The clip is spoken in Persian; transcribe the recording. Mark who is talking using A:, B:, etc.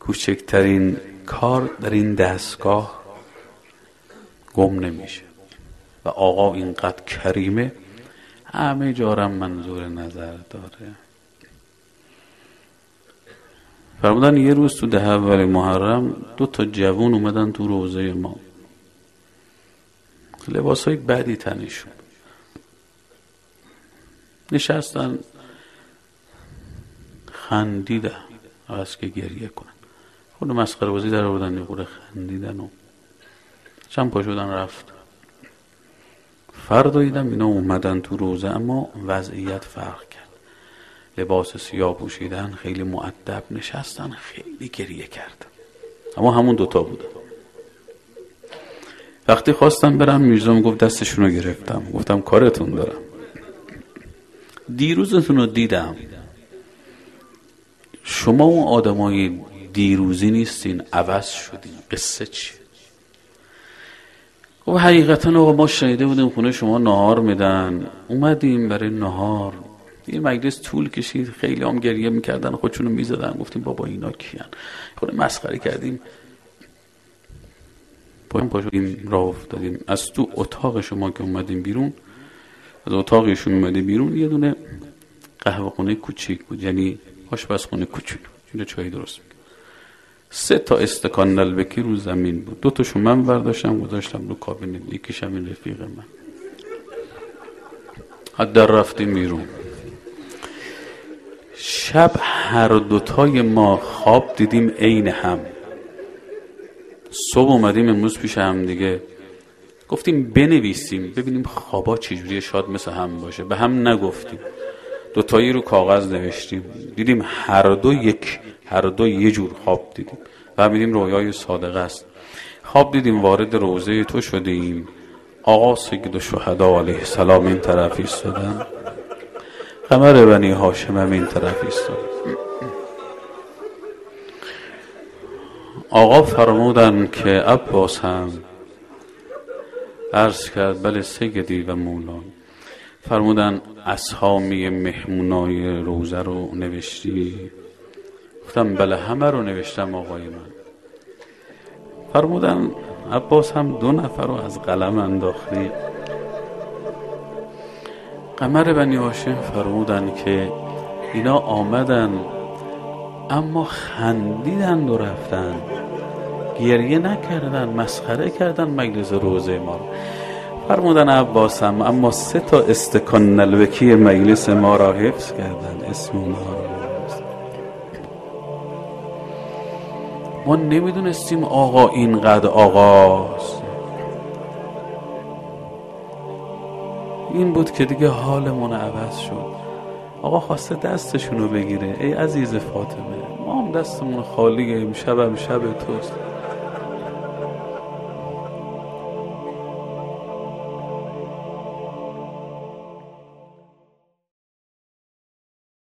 A: کوچکترین کار در این دستگاه گم نمیشه و آقا اینقدر کریمه، همه جارم منظور نظر داره. فرمودن یه روز تو 10 اول محرم 2 جوون اومدن تو روضه ما، لباسای بدی تنشون، نشستن خندیدن عوض که گریه کنن، خود مسخره بازی در آوردن، یه خورده خندیدن و چند پا شدن رفت. فردا دیدم اینا اومدن تو روزه، اما وضعیت فرق کرد. لباس سیاه پوشیدن، خیلی مؤدب نشستن، خیلی گریه کردن، اما همون 2 بودن. وقتی خواستم برم میرزا گفت دستشون رو گرفتم، گفتم کارتون دارم، دیروزتون رو دیدم، شما اون آدمای دیروزی نیستین، عوض شدین، قصه چی؟ خب حقیقتا آقا ما شنیده بودیم خونه شما نهار میدن، اومدیم برای نهار، این مجلس طول کشید، خیلی هم گریه میکردن، خودشونو میزدن، گفتیم بابا اینا کیان، خود مسخره کردیم، پاشدیم راه افتادیم. از تو اتاق شما که اومدیم بیرون، از اتاقشون اومدیم بیرون، یه دونه قهوه خونه کوچیک بود، یعنی آشپزخونه کوچیک، اینجا چای درست می‌کرد. 3 استکان نلبکی رو زمین بود، 2 تاشو من برداشتم گذاشتم رو کابینت، یکیشم این رفیق من. حد در رفتیم بیرون. شب هر 2 ما خواب دیدیم عین هم. صبح اومدیم امروز پیش هم دیگه، گفتیم بنویسیم ببینیم خوابا چجوریه، شاید مثل هم باشه. به هم نگفتیم، 2 رو کاغذ نوشتیم، دیدیم هر دو یه جور خواب دیدیم و میدیم رویای صادقه است. خواب دیدیم وارد روضه تو شدیم، آقا سید الشهدا علیه السلام این طرف ایستادن، قمر بنی هاشم هم این طرف ایستاد. آقا فرمودن که عباس هم عرض کرد بله سیدی و مولان. فرمودن اسامی مهمونای روزه رو نوشتی؟ گفتم بله همه رو نوشتم آقای من. فرمودن عباس هم 2 رو از قلم انداختی؟ قمر بنی هاشم فرمودن که اینا آمدن اما خندیدن و رفتن، گریه نکردن، مسخره کردن مجلس روزه ما رو. فرمودن عباس هم اما 3 استکان نلبکی مجلس ما را حفظ کردن، اسم ما را. ما نمیدونستیم آقا اینقدر آقاست. این بود که دیگه حالمون عوض شد. آقا خواسته دستشونو بگیره، ای عزیز فاطمه، ما هم دستمون خالیه، امشب هم شب توست.